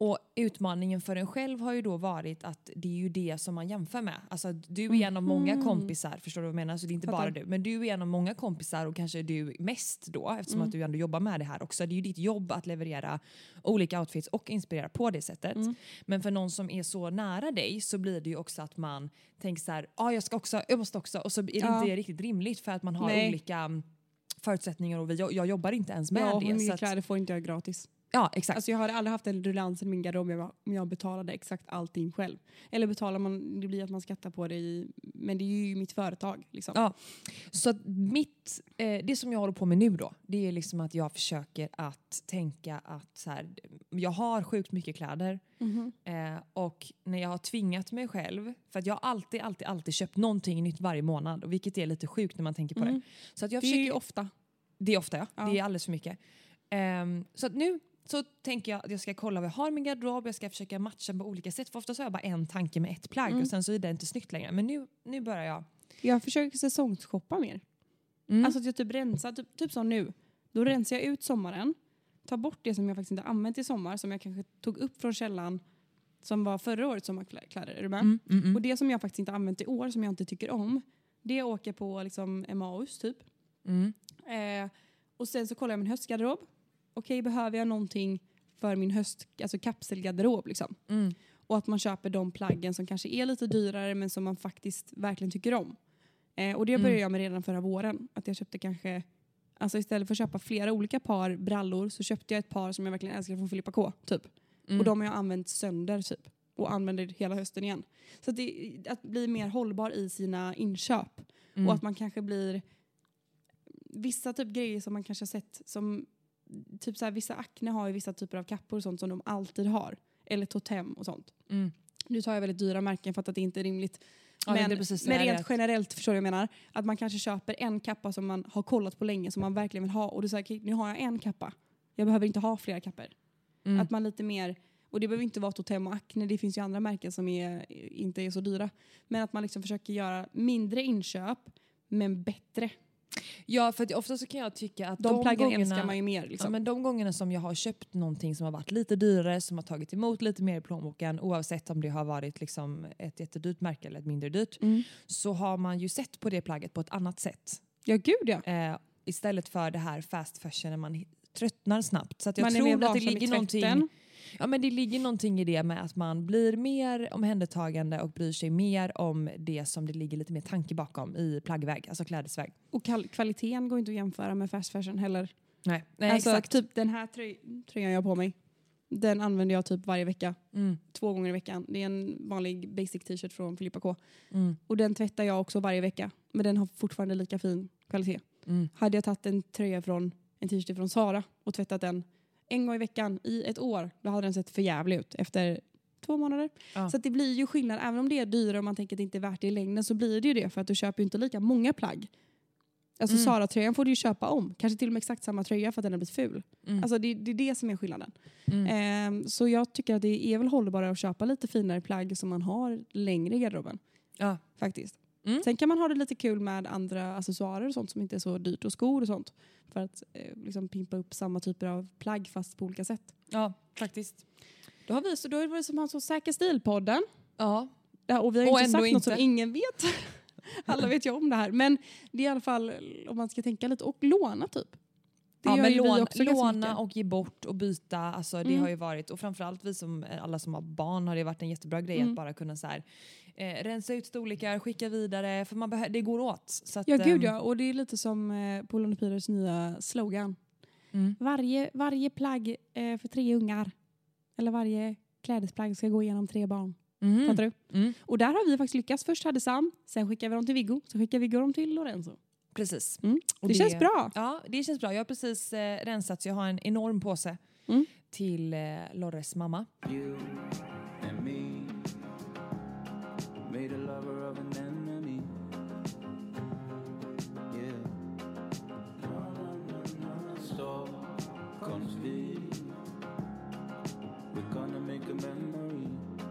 Och utmaningen för en själv har ju då varit att det är ju det som man jämför med. Alltså du är en av många Mhm. kompisar, förstår du vad jag menar? Så det är inte Fattar. bara du. Men du är en av många kompisar och kanske du mest då, eftersom Mm. att du ändå jobbar med det här också. Det är ju ditt jobb att leverera olika outfits och inspirera på det sättet. Mm. Men för någon som är så nära dig så blir det ju också att man tänker så här, ja ah, jag ska också, jag måste också. Och så är det Ja. inte riktigt rimligt för att man har Nej. olika mm, förutsättningar och vi, jag, jag jobbar inte ens med Ja, och det. Så mina att, kläder får inte jag gratis. ja, exakt. Alltså jag har aldrig haft en ruljans i min garderob om jag, om jag betalade exakt allting själv. Eller betalar man, det blir att man skattar på det i, men det är ju mitt företag liksom. Ja, så att mitt, eh, det som jag håller på med nu då, det är liksom att jag försöker att tänka att så här, jag har sjukt mycket kläder Mhm. eh, och när jag har tvingat mig själv, för att jag har alltid, alltid, alltid köpt någonting nytt varje månad, och vilket är lite sjukt när man tänker på Mm. det. Så att jag Det är försöker, ju ofta. det är ofta ja, Ja. det är alldeles för mycket. Ehm, så att nu så tänker jag att jag ska kolla vad jag har i min garderob, jag ska försöka matcha på olika sätt, för ofta så har jag bara en tanke med ett plagg Mm. och sen så är det inte snyggt längre. Men nu, nu börjar jag. Jag försöker säsongsshoppa mer. Mm. Alltså att jag typ rensar, typ, typ som nu. Då rensar jag ut sommaren. Tar bort det som jag faktiskt inte använt i sommar. Som jag kanske tog upp från källan. Som var förra årets sommarkläder. Är du med? Mm, mm, mm. Och det som jag faktiskt inte använt i år. Som jag inte tycker om. Det åker på liksom Emmaus typ. Mm. Eh, och sen så kollar jag min höstgarderob. Okej, behöver jag någonting för min höst, alltså kapselgarderob liksom. Mm. Och att man köper de plaggen som kanske är lite dyrare men som man faktiskt verkligen tycker om. Eh, och det började Mm. jag med redan förra våren. Att jag köpte kanske, alltså istället för att köpa flera olika par brallor så köpte jag ett par som jag verkligen älskar från Filippa K. Typ. Mm. Och de har jag använt sönder typ. Och använder hela hösten igen. Så att, det, att bli mer hållbar i sina inköp. Mm. Och att man kanske blir vissa typ grejer som man kanske har sett som typ så här, vissa Acne har ju vissa typer av kappor och sånt som de alltid har. Eller Totem och sånt. Mm. Nu tar jag väldigt dyra märken för att det inte är rimligt. Ja, men det är precis det men här rent är att- generellt förstår du vad jag menar. Att man kanske köper en kappa som man har kollat på länge som man verkligen vill ha. Och du säger okej, nu har jag en kappa. Jag behöver inte ha flera kappor. Mm. Att man lite mer, och det behöver inte vara Totem och Acne. Det finns ju andra märken som är, inte är så dyra. Men att man liksom försöker göra mindre inköp men bättre. Ja, för att ofta så kan jag tycka att De, de, plaggen gångerna, älskar man ju mer. Liksom. ja, men de gångerna som jag har köpt någonting som har varit lite dyrare, som har tagit emot lite mer i plånboken, oavsett om det har varit liksom ett jättedyrt märke eller ett mindre dyrt, Mm. så har man ju sett på det plagget på ett annat sätt. Ja, gud ja. Eh, istället för det här fast fashion när man hi- tröttnar snabbt. Så att jag Man är mer tror att det varsam i ligger någonting, tvätten. ja, men det ligger någonting i det med att man blir mer omhändertagande och bryr sig mer om det som det ligger lite mer tanke bakom i plaggväg, alltså klädesväg. Och kal- kvaliteten går inte att jämföra med fast fashion heller. Nej, nej alltså exakt. typ den här tröj- tröjan jag har på mig. Den använder jag typ varje vecka. Mm, Två gånger i veckan. Det är en vanlig basic t-shirt från Filippa K. mm, Och den tvättar jag också varje vecka. Men den har fortfarande lika fin kvalitet. mm. Hade jag tagit en tröja från en t-shirt från Zara och tvättat den en gång i veckan i ett år, då hade den sett för jävligt ut efter två månader. Ja. Så att det blir ju skillnad. Även om det är dyrare och man tänker att det inte är värt det i längden, så blir det ju det för att du köper ju inte lika många plagg. Alltså Mm. Zara-tröjan får du ju köpa om. Kanske till och med exakt samma tröja för att den har blivit ful. Mm. Alltså det, det är det som är skillnaden. Mm. Ehm, så jag tycker att det är väl hållbarare att köpa lite finare plagg som man har längre i garderoben. Ja. Faktiskt. Mm. Sen kan man ha det lite kul med andra accessoarer och sånt som inte är så dyrt, och skor och sånt. För att eh, liksom pimpa upp samma typer av plagg fast på olika sätt. Ja, faktiskt. Då har vi, så då är det som har så Säker stil-podden. Ja. Ja, och vi har ju Och inte ändå sagt något som inte. ingen vet. Alla vet ju om det här. Men det är i alla fall, om man ska tänka lite, och låna typ. Det Ja, gör men ju vi låna, också ganska låna mycket. och ge bort och byta, alltså det Mm. har ju varit, och framförallt vi som, alla som har barn, har det varit en jättebra grej Mm. att bara kunna så här, eh, rensa ut storlekar, skicka vidare, för man behö- det går åt. Så att, Ja, gud ehm, ja. Och det är lite som eh, Paul Pires nya slogan. Mm. Varje, varje plagg eh, för tre ungar. Eller varje klädesplagg ska gå igenom tre barn. Mm. Fattar du? Mm. Och där har vi faktiskt lyckats. Först hade Sam, sen skickade vi dem till Viggo. Sen skickade Viggo dem till Lorenzo. Precis. Mm. Och Det, känns bra. Ja, det känns bra. Jag har precis eh, rensat så jag har en enorm påse Mm. till eh, Lorres mamma. You and me made a lover of an enemy. Yeah. Stockholms vi. We're gonna make a memory.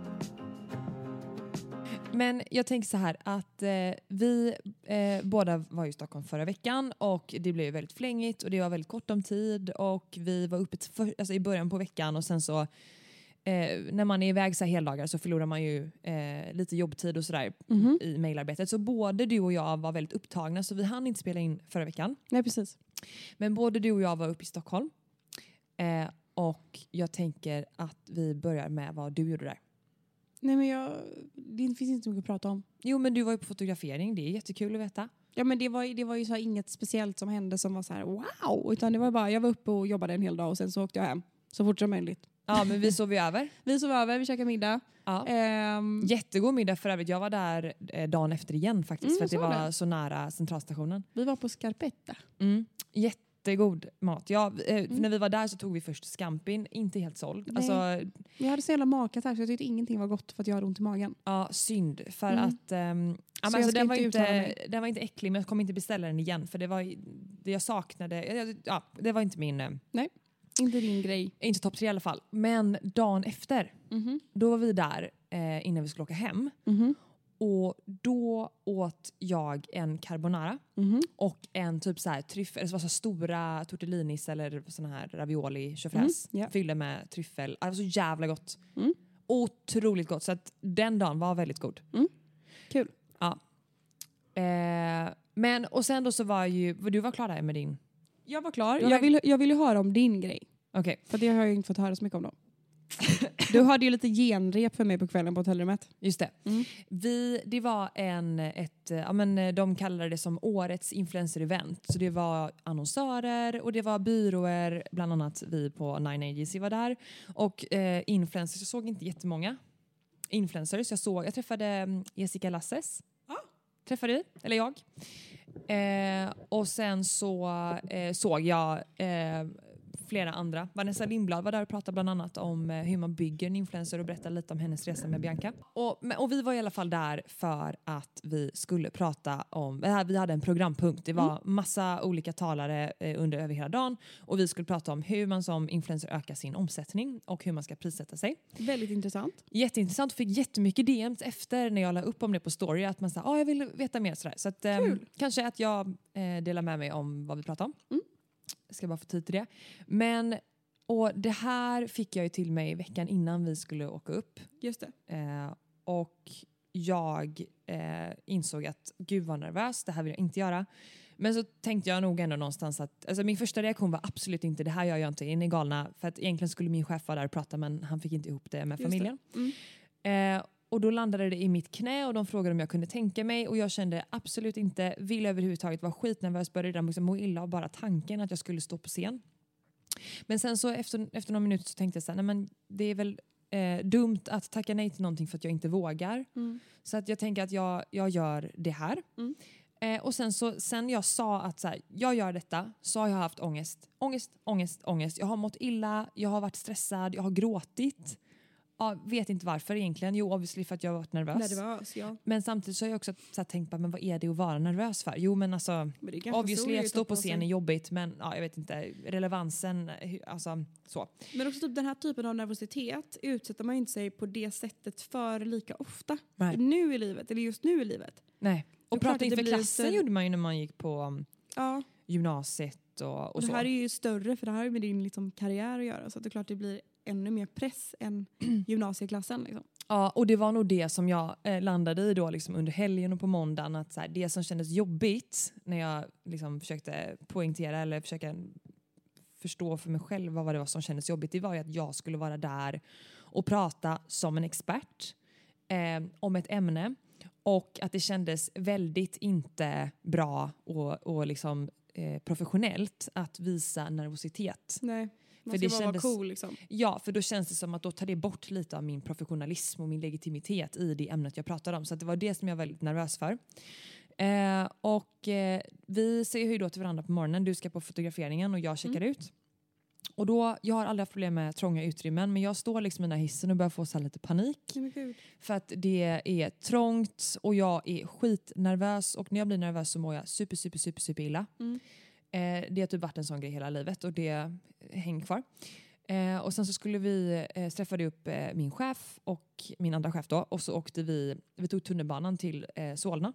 Men jag tänker så här att eh, vi eh, båda var i Stockholm förra veckan och det blev väldigt flängigt och det var väldigt kort om tid och vi var uppe t- för, alltså i början på veckan och sen så eh, när man är iväg så här heldagar så förlorar man ju eh, lite jobbtid och sådär Mhm. i mejlarbetet. Så både du och jag var väldigt upptagna så vi hann inte spela in förra veckan. Nej, precis. Men både du och jag var uppe i Stockholm. Eh, och jag tänker att vi börjar med vad du gjorde där. Nej, men jag, det finns inte så mycket att prata om. Jo, men du var ju på fotografering. Det är jättekul att veta. Ja, men det var, det var ju så här inget speciellt som hände som var så här wow. Utan det var bara, jag var uppe och jobbade en hel dag och sen så åkte jag hem. Så fort som möjligt. Ja, men vi sov ju över. Vi sov över, vi käkade middag. Ja. Ehm, Jättegod middag för övrigt. Jag var där eh, dagen efter igen faktiskt. Mm, för att det jag såg var det. så nära centralstationen. vi var på Scarpetta. Mm. Jättegod mat. Ja, eh, Mm. När vi var där så tog vi först scampin. Inte helt såld. Nej. Alltså, Jag hade så jävla makat här så jag tyckte ingenting var gott för att jag hade ont i magen. ja, synd. För Mm. att... ehm, ja, Så men jag alltså, ska den, var inte uttala inte, mig. den var inte äcklig men jag kommer inte beställa den igen. För det var det jag saknade. Ja, ja, det var inte min... eh, Inte din grej. Inte topp tre i alla fall. Men dagen efter, Mhm. då var vi där eh, innan vi skulle åka hem. Mhm. Och då åt jag en carbonara Mhm. och en typ så här tryffel, det var så stora tortellinis eller såna här ravioli köttfärs Mm, ja. fyllde med tryffel. Det var så jävla gott. Mm. Otroligt gott. Så att den dagen var väldigt god. Kul. Ja. Eh, men och sen då så var ju, du var klar där med din. Jag var klar. Du var Jag väl- vill, jag vill ju höra om din grej. Okej, För det har jag ju inte fått höra så mycket om då. Du hade ju lite genrep för mig på kvällen på hotellrummet. just det. Mm. Vi, det var en, ett, ja men de kallade det som årets influencer-event. Så det var annonsörer och det var byråer, bland annat vi på Nine Agency var där. Och eh, influencers, jag såg inte jättemånga influencers. Jag, såg, jag träffade mm, Jessica Lasses. Träffade vi, eller jag. Eh, och sen så eh, såg jag eh, flera andra. Vanessa Lindblad var där och pratade bland annat om eh, hur man bygger en influencer och berättade lite om hennes resa med Bianca. Och, men- och vi var i alla fall där för att vi skulle prata om, äh, vi hade en programpunkt. Det var massa olika talare eh, under över hela dagen och vi skulle prata om hur man som influencer ökar sin omsättning och hur man ska prissätta sig. Väldigt intressant. Jätteintressant. Fick jättemycket D Ms efter när jag la upp om det på story. Att man sa, ah, jag vill veta mer. Sådär. Så att, ehm, kanske att jag eh, delar med mig om vad vi pratar om. Mm. Jag ska bara få tid till det. Men, och det här fick jag ju till mig veckan innan vi skulle åka upp. Just det. Eh, och jag eh, insåg att gud vad nervös, det här vill jag inte göra. Men så tänkte jag nog ändå någonstans att, alltså min första reaktion var absolut inte, det här gör jag inte, är ni galna? För att egentligen skulle min chef vara där och prata men han fick inte ihop det med Just familjen. det. Mm. Eh, och då landade det i mitt knä och de frågade om jag kunde tänka mig och jag kände absolut inte, vill överhuvudtaget vara skitnervös, började redan liksom må illa av bara tanken att jag skulle stå på scen. Men sen så efter, efter några minuter så tänkte jag så här, nej men det är väl eh, dumt att tacka nej till någonting för att jag inte vågar. Mm. Så att jag tänker att jag, jag gör det här. Mm. Eh, och sen så sen jag sa att så här, jag gör detta så har jag haft ångest. Ångest, ångest, ångest. Jag har mått illa, jag har varit stressad, jag har gråtit. Ja, vet inte varför egentligen. Jo, obviously för att jag har varit nervös. Nervös, ja. Men samtidigt så har jag också så här, tänkt på, men vad är det att vara nervös för? Jo, men alltså, Men det är ganska obviously stor att stå att på ta sig. scen är jobbigt, men ja, jag vet inte, relevansen, hu- alltså så. Men också typ den här typen av nervositet utsätter man ju inte sig på det sättet för lika ofta. Nej. Nu i livet, eller just nu i livet. Nej. Och är klart prata att det inför blir klassen lite- gjorde man ju när man gick på um, Ja, gymnasiet och, och, och det så. här är ju större för det här har ju med din liksom, karriär att göra. Så att det är klart det blir ännu mer press än gymnasieklassen. Liksom. Ja, och det var nog det som jag eh, landade i då liksom under helgen och på måndagen. Att så här, det som kändes jobbigt när jag liksom försökte poängtera eller försöka förstå för mig själv vad det var som kändes jobbigt. Det var ju att jag skulle vara där och prata som en expert eh, om ett ämne. Och att det kändes väldigt inte bra och, och liksom, eh, professionellt att visa nervositet. Nej, man För ska det bara kändes- vara cool liksom. Ja, för då känns det som att då tar det bort lite av min professionalism och min legitimitet i det ämnet jag pratar om. Så att det var det som jag var väldigt nervös för. Eh, och eh, vi ser ju då till varandra på morgonen. Du ska på fotograferingen och jag checkar ut. Och då, jag har aldrig haft problem med trånga utrymmen, men jag står liksom i den här hissen och börjar få så här lite panik. Nej, men gud. För att det är trångt och jag är skitnervös. Och när jag blir nervös så mår jag super, super, super, super illa. Mm. Eh, det har typ varit en sån grej hela livet och det hänger kvar. Eh, och sen så skulle vi, eh, träffade upp eh, min chef och min andra chef då. Och så åkte vi, vi tog tunnelbanan till eh, Solna.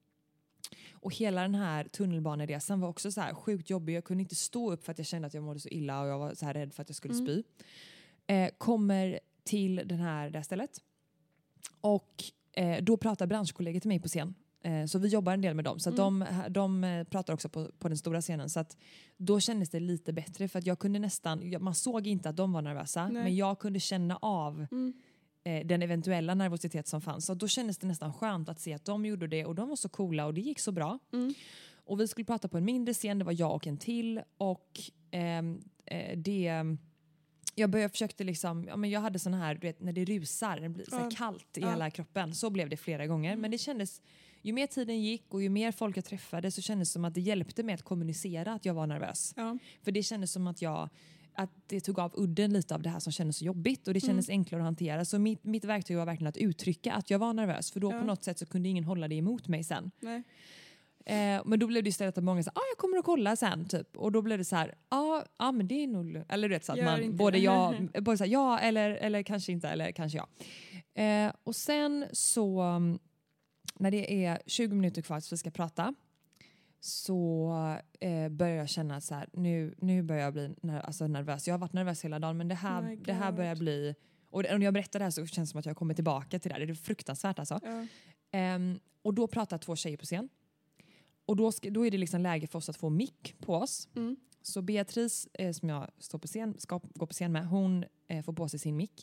Och hela den här tunnelbaneresan var också så här sjukt jobbig. Jag kunde inte stå upp för att jag kände att jag mådde så illa och jag var så här rädd för att jag skulle Mm. spy. Eh, kommer till den här, det här stället. Och eh, då pratar branschkollegor till mig på scen. Eh, så vi jobbar en del med dem. Så att Mm. de, de eh, pratar också på, på den stora scenen. Så att då kändes det lite bättre. För att jag kunde nästan, jag, man såg inte att de var nervösa. Nej. Men jag kunde känna av Mm. eh, den eventuella nervositet som fanns. Så då kändes det nästan skönt att se att de gjorde det. Och de var så coola och det gick så bra. Mm. Och vi skulle prata på en mindre scen. Det var jag och en till. Och ehm, eh, det... Jag började försökte liksom, ja, men jag hade sån här, du vet, när det rusar, det blir så här Ja. kallt i Ja. hela kroppen. Så blev det flera gånger. Men det kändes, ju mer tiden gick och ju mer folk jag träffade så kändes det som att det hjälpte mig att kommunicera att jag var nervös. Ja. För det kändes som att jag, att det tog av udden lite av det här som kändes så jobbigt. Och det kändes Mm. enklare att hantera. Så mitt, mitt verktyg var verkligen att uttrycka att jag var nervös. För då Ja. på något sätt så kunde ingen hålla det emot mig sen. Nej. Eh, men då blev det istället att många sa, ah, jag kommer att kolla sen typ. Och då blev det så här, ja ah, ah, men det är nog lugnt." Eller du vet så att Gör man inte både det. ja, både så här, ja eller, eller kanske inte eller kanske ja. Eh, och sen så um, när det är tjugo minuter kvar så vi ska prata så eh, börjar jag känna så här, nu, nu börjar jag bli ner- alltså nervös. Jag har varit nervös hela dagen men det Oh här, my det här God. börjar bli, och det- och när jag berättar det här så känns det som att jag kommer tillbaka till det här. Det är fruktansvärt alltså. Ja. Ehm, och då pratar två tjejer på scen. Och då, ska, då är det liksom läge för oss att få mick på oss. Mm. Så Beatrice, eh, som jag står på scen, ska gå på scen med, hon eh, får på sig sin mick.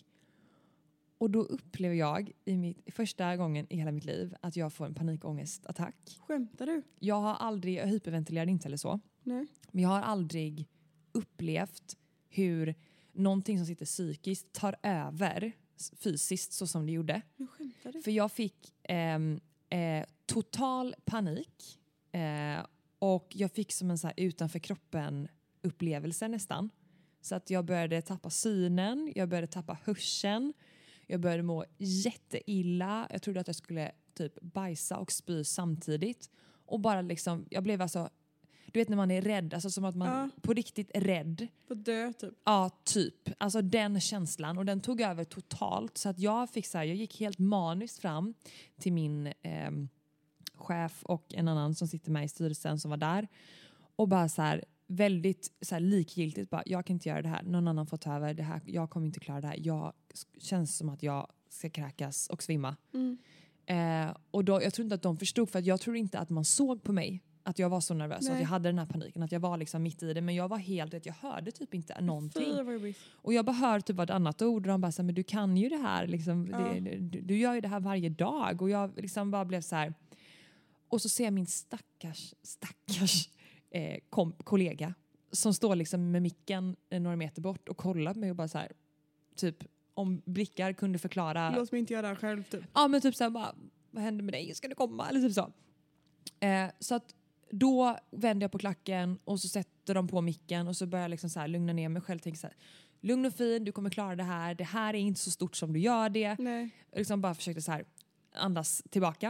Och då upplever jag i mitt, första gången i hela mitt liv att jag får en panikångestattack. Skämtar du? Jag har aldrig, jag hyperventilerade inte eller så, Nej. men jag har aldrig upplevt hur någonting som sitter psykiskt tar över s- fysiskt så som det gjorde. Men skämtar du? För jag fick ehm, eh, total panik. Eh, och jag fick som en så här utanför kroppen upplevelse nästan. Så att jag började tappa synen, jag började tappa hörseln. Jag började må jätteilla. Jag trodde att jag skulle typ bajsa och spy samtidigt. Och bara liksom, jag blev alltså, du vet när man är rädd, alltså som att man Ja. på riktigt är rädd. På dö typ. Ja, typ. Alltså den känslan. Och den tog över totalt. Så att jag fick så här, jag gick helt maniskt fram till min eh, chef och en annan som sitter med i styrelsen som var där. Och bara så här, väldigt så här, likgiltigt. Bara, jag kan inte göra det här. Någon annan får ta över det här. Jag kommer inte klara det här. Jag känns som att jag ska kräkas och svimma. Mm. Eh, och då, jag tror inte att de förstod. För att jag tror inte att man såg på mig att jag var så nervös. Och att Nej. jag hade den här paniken. Att jag var liksom mitt i det. Men jag var helt rätt. Jag hörde typ inte någonting. Fy vad jobbigt. Och jag bara hör typ ett annat ord och de bara så här, men du kan ju det här liksom, Ja. det, du, du gör ju det här varje dag och jag liksom bara blev så här. Och så ser jag min stackars stackars eh, kom, kollega som står liksom med micken eh, några meter bort och kollar på mig och bara så här typ om blickar kunde förklara. Låt mig inte göra det här själv typ. Ja men typ så här bara, vad händer med dig? Ska du komma? Eller typ så. Eh, så att då vänder jag på klacken och så sätter de på micken och så börjar jag liksom så här lugna ner mig själv. Tänker så här, lugn och fin, du kommer klara det här. Det här är inte så stort som du gör det. Nej. Jag liksom bara försökte så här andas tillbaka.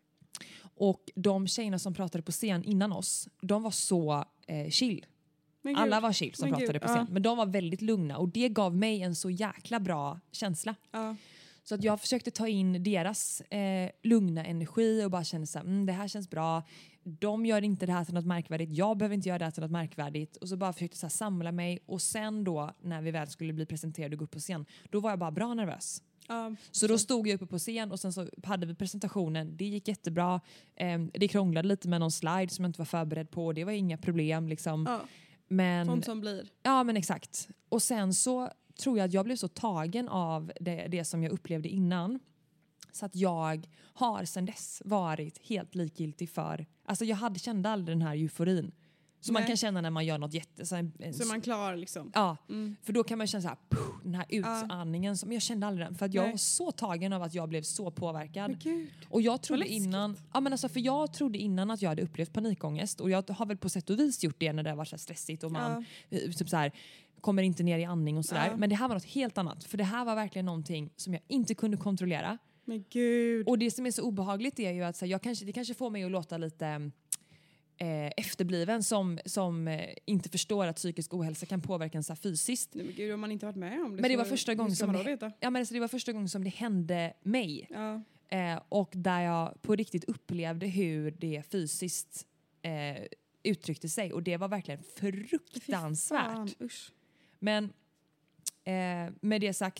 Och de tjejerna som pratade på scen innan oss, de var så eh, chill. Men gud. Alla var chill som Men pratade gud, på scen. ja. Men de var väldigt lugna och det gav mig en så jäkla bra känsla. Ja. Så att jag försökte ta in deras eh, lugna energi och bara kände så här, mm, det här känns bra. De gör inte det här till något märkvärdigt. Jag behöver inte göra det här till något märkvärdigt. Och så bara försökte så här samla mig. Och sen då, när vi väl skulle bli presenterade och gå upp på scen, då var jag bara bra nervös. Ja. Så då stod jag uppe på scen och sen så hade vi presentationen. Det gick jättebra. Eh, det krånglade lite med någon slide som jag inte var förberedd på. Det var inga problem liksom. Ja. Men, Sånt som blir. ja men exakt. Och sen så tror jag att jag blev så tagen av det, det som jag upplevde innan. Så att jag har sedan dess varit helt likgiltig för... Alltså jag hade, kände aldrig den här euforin. Som man Nej. kan känna när man gör något jätte... Så en, en, Så är man klar liksom. ja, Mm. för då kan man känna så här, puh, den här utandningen. Som, jag kände aldrig den. För att jag Nej. var så tagen av att jag blev så påverkad. Men gud. Och jag trodde läskigt. innan, ja men alltså för jag trodde innan att jag hade upplevt panikångest och jag har väl på sätt och vis gjort det när det var så här stressigt och man eh, typ så här kommer inte ner i andning och sådär. Ja. Men det här var något helt annat för det här var verkligen någonting som jag inte kunde kontrollera. Men gud. Och det som är så obehagligt är ju att så här, jag kanske, det kanske får mig att låta lite eh, efterbliven som, som eh, inte förstår att psykisk ohälsa kan påverka en så här fysiskt. Nej, men gud, om man inte varit med om det. Men det så var första hur gången ska som man då det- veta? Ja, men alltså, det var första gången som det hände mig. Ja. Eh, och där jag på riktigt upplevde hur det fysiskt eh, uttryckte sig. Och det var verkligen fruktansvärt. Fan, usch. Men eh, med det sagt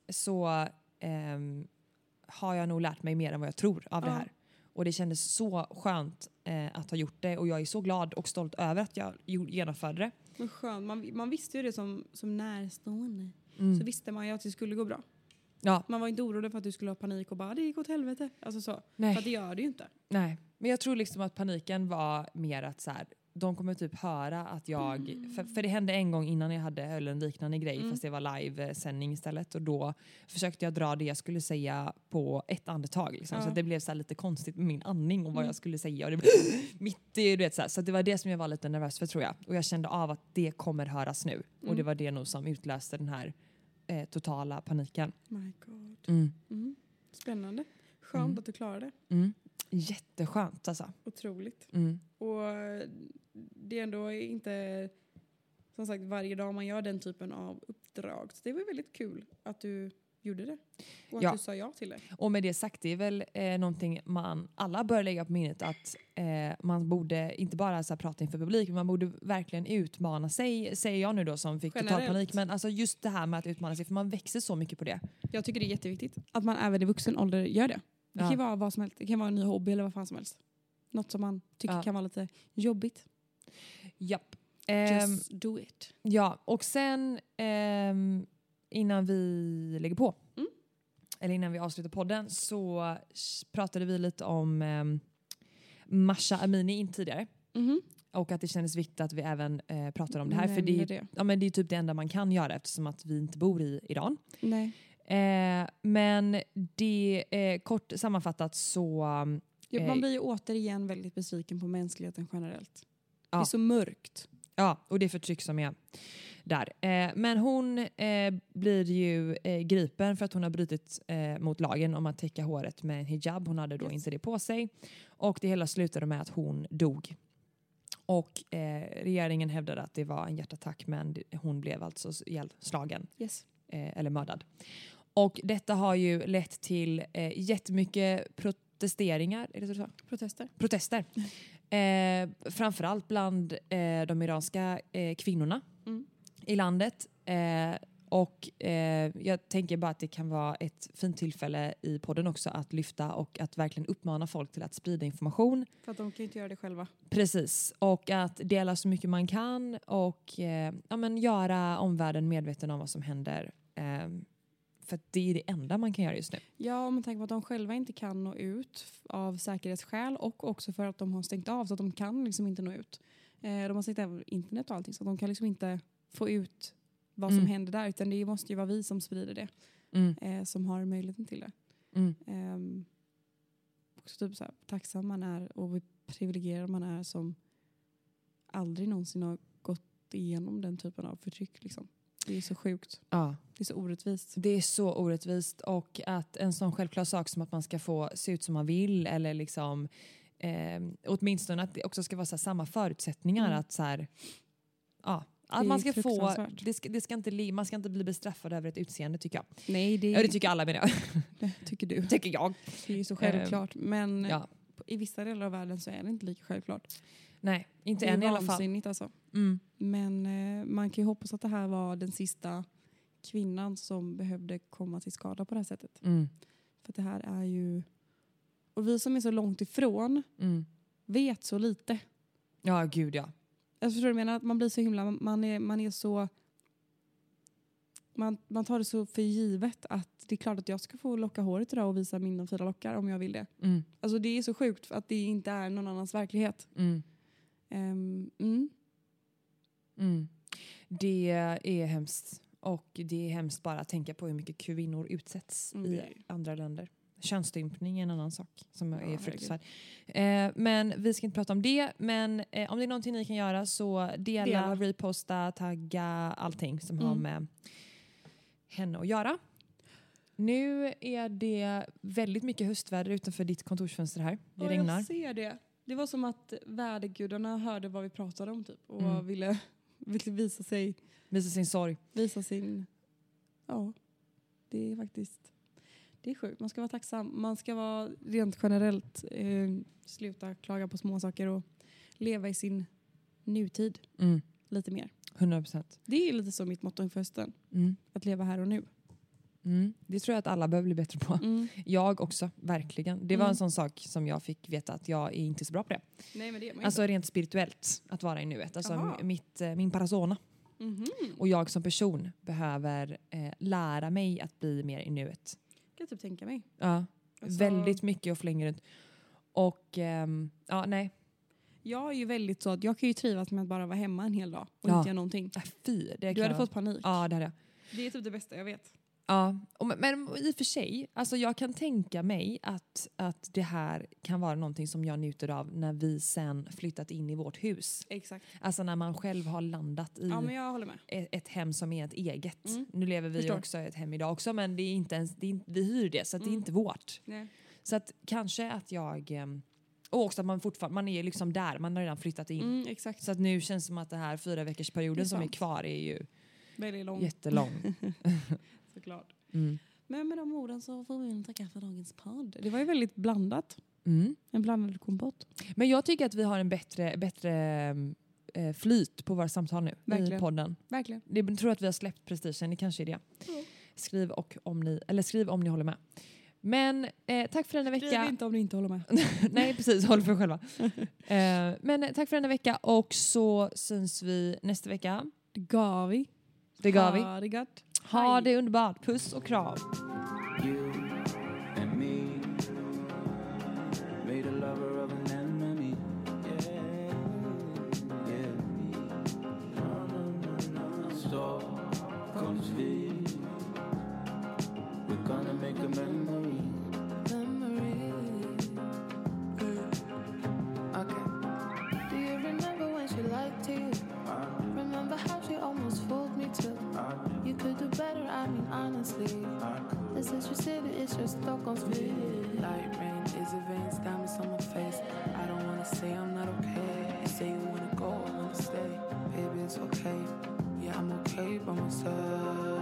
så ehm, har jag nog lärt mig mer än vad jag tror av det Ja. här. Och det kändes så skönt eh, att ha gjort det. Och jag är så glad och stolt över att jag gjorde- genomförde det. Men skönt. Man, man visste ju det som, som närstående. Mm. Så visste man ju att det skulle gå bra. Ja, Man var inte orolig för att du skulle ha panik och bara det gick åt helvete. Alltså så. nej. För att det gör det ju inte. Nej, men jag tror liksom att paniken var mer att så här, de kommer typ höra att jag, Mm. för, för det hände en gång innan jag hade höll en liknande grej Mm. fast det var live-sändning istället och då försökte jag dra det jag skulle säga på ett andetag liksom. Ja. Så att det blev så här lite konstigt med min andning och vad Mm. jag skulle säga och det mitt i, du vet, så här. Så det var det som jag var lite nervös för tror jag och jag kände av att det kommer höras nu och Mm. det var det nog som utlöste den här eh, totala paniken. My God. Mm. Mm. Spännande. Skönt Mm. att du klarade det. Mm. Jätteskönt alltså. Otroligt. Mm. Och det är ändå inte som sagt varje dag man gör den typen av uppdrag. Så det var väldigt kul att du gjorde det. Och att Ja. du sa ja till det. Och med det sagt, det är väl eh, någonting man alla bör lägga på minnet att eh, man borde inte bara så här, prata inför publik, men man borde verkligen utmana sig, säger jag nu då som fick total Generellt. panik, men alltså just det här med att utmana sig, för man växer så mycket på det. Jag tycker det är jätteviktigt att man även i vuxen ålder gör det. Det Ja. kan vara vad som helst. Det kan vara en ny hobby eller vad fan som helst. Något som man tycker Ja. kan vara lite jobbigt. Japp. Ehm, Just do it. ja, och sen ehm, innan vi lägger på, Mm. eller innan vi avslutar podden, så s- pratade vi lite om um, Masha Amini in tidigare. Mhm. Och att det kändes viktigt att vi även eh, pratar om det här. För Nämner det, det. ja, men det är typ det enda man kan göra eftersom att vi inte bor i Iran. Nej. Eh, men det eh, kort sammanfattat så... Ja, Eh, man blir ju återigen väldigt besviken på mänskligheten generellt. Ja. Det är så mörkt. Ja, och det förtryck som är där. Eh, men hon eh, blir ju eh, gripen för att hon har brutit eh, mot lagen om att täcka håret med en hijab. Hon hade då Yes. inte det på sig. Och det hela slutade med att hon dog. Och eh, regeringen hävdade att det var en hjärtattack, men det, hon blev alltså ihjälslagen. Yes. Eh, eller mördad. Och detta har ju lett till eh, jättemycket protesteringar, är det så du sa? Protester. Protester. Eh, framförallt bland eh, de iranska eh, kvinnorna Mm. i landet. Eh, och eh, jag tänker bara att det kan vara ett fint tillfälle i podden också att lyfta och att verkligen uppmana folk till att sprida information. För att de kan ju inte göra det själva. Precis. Och att dela så mycket man kan och eh, ja, men göra omvärlden medveten om vad som händer. Eh, för att det är det enda man kan göra just nu. Ja, om man tänker på att de själva inte kan nå ut f- av säkerhetsskäl och också för att de har stängt av så att de kan liksom inte nå ut. Eh, de har stängt av internet och allting så att de kan liksom inte få ut vad som Mm. händer där utan det måste ju vara vi som sprider det Mm. eh, som har möjligheten till det. Mm. Ehm, också typ så här, tacksam man är och hur privilegierad man är som aldrig någonsin har gått igenom den typen av förtryck. Liksom. Det är så sjukt. Ja. Det är så orättvist. Det är så orättvist och att en sån självklar sak som att man ska få se ut som man vill eller liksom eh, åtminstone att det också ska vara så här, samma förutsättningar Mm. att så här, ja, Det att är man ska få fruktansvärt. det ska, det ska inte li, man ska inte bli bestraffad över ett utseende tycker jag. Nej, det, Ja, det tycker alla menar jag. det tycker du. tycker jag. Det är ju så självklart. Men Ja. i vissa delar av världen så är det inte lika självklart. Nej, inte Det är än i alla fall. vansinnigt alltså. Mm. Men eh, man kan ju hoppas att det här var den sista kvinnan som behövde komma till skada på det här sättet. Mm. För att det här är ju... Och vi som är så långt ifrån Mm. vet så lite. Ja, gud ja. Jag förstår du vad jag menar? Att man blir så himla... Man är, man är så... Man, man tar det så för givet att det är klart att jag ska få locka håret idag och visa mina fyra lockar om jag vill det. Mm. Alltså det är så sjukt att det inte är någon annans verklighet. Mm. Ehm, mm. Mm. Det är hemskt. Och det är hemskt bara att tänka på hur mycket kvinnor utsätts Mm, det är i det. andra länder. Könsstympning är en annan sak som Ja, är herregud. fruktansvärd. Eh, men vi ska inte prata om det. Men eh, om det är någonting ni kan göra så dela, Dela. reposta, tagga, allting som har Mm. med henne att göra. Nu är det väldigt mycket höstväder utanför ditt kontorsfönster här. Det Ja, regnar. jag ser det. Det var som att vädergudarna hörde vad vi pratade om typ. Och Mm. ville, ville visa sig, Visa sin sorg. visa sin... Ja, det är faktiskt... Det är sjukt. Man ska vara tacksam. Man ska vara rent generellt eh, sluta klaga på små saker och leva i sin nutid Mm. lite mer. hundra procent. Det är lite så mitt motto inför hösten. Mm. Att leva här och nu. Mm. Det tror jag att alla behöver bli bättre på. Mm. Jag också, verkligen. Det var Mm. en sån sak som jag fick veta att jag är inte så bra på det. Nej, men det är man Alltså rent spirituellt, att vara i nuet. Alltså Jaha. m- mitt, eh, min persona. Mhm. Och jag som person behöver eh, lära mig att bli mer i nuet. Kan jag typ tänka mig. Ja, Alltså- väldigt mycket och flänga runt. Och ehm, ja, nej. Jag är ju väldigt så att jag kan ju trivas med att bara vara hemma en hel dag och Ja. inte göra någonting. Äh, fy, det Du kan hade jag- fått panik. Ja, det hade jag. Det är typ det bästa jag vet. Ja, och, men, men i och för sig, alltså jag kan tänka mig att, att det här kan vara någonting som jag njuter av när vi sen flyttat in i vårt hus. Exakt. Alltså när man själv har landat i Ja, men jag håller med. ett, ett hem som är ett eget. Mm. Nu lever vi ju Förstår. också i ett hem idag också, men det är inte ens, det är, inte- vi hyr det så att det är Mm. inte vårt. Nej. Så att kanske att jag... ehm, Och också att man fortfarande, man är liksom där, man har redan flyttat in. Mm, exakt. Så att nu känns det som att det här fyra veckors perioden Det är som är sant. kvar är ju Väldigt lång. jättelång. Såklart. Mm. Men med de orden så får vi tacka för dagens podd. Det var ju väldigt blandat. Mm. En blandad kompott. Men jag tycker att vi har en bättre, bättre eh, flyt på våra samtal nu Verkligen. i podden. Verkligen. Det, jag tror att vi har släppt prestigen, det kanske är det. Ja. Skriv, och om ni, eller skriv om ni håller med. Men eh, tack för denna Skriv vecka. inte om ni inte håller med. Nej, precis. Håll för er själva. eh, men eh, tack för denna vecka och så syns vi nästa vecka. Det gav vi. Det gav vi. Ha det gott. Ha Hej. det underbart. Puss och kram. You and me made a lover of an enemy. Yeah, yeah. No, no, no, no. Stop, confused. We're gonna make a memory. Memory. Okay. Do you remember when she lied to you? Remember how she almost fooled me too? You could do better, I mean honestly. This is your city, it's your Stockholm's view. Light rain, is it veins, diamonds on my face. I don't wanna say I'm not okay. You say you wanna go, I wanna stay. Baby, it's okay. Yeah, I'm okay by myself.